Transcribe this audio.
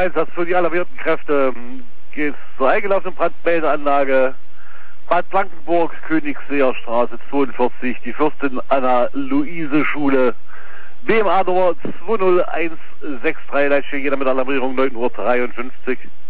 Einsatz für die alarmierten Kräfte. Geht zur eingelaufenen Brandmeldeanlage Bad Blankenburg, Königsseer Straße 42, die Fürstin Anna-Luise-Schule, BMA Nummer 20163, Leitstelle jeder mit Alarmierung 9:53 Uhr.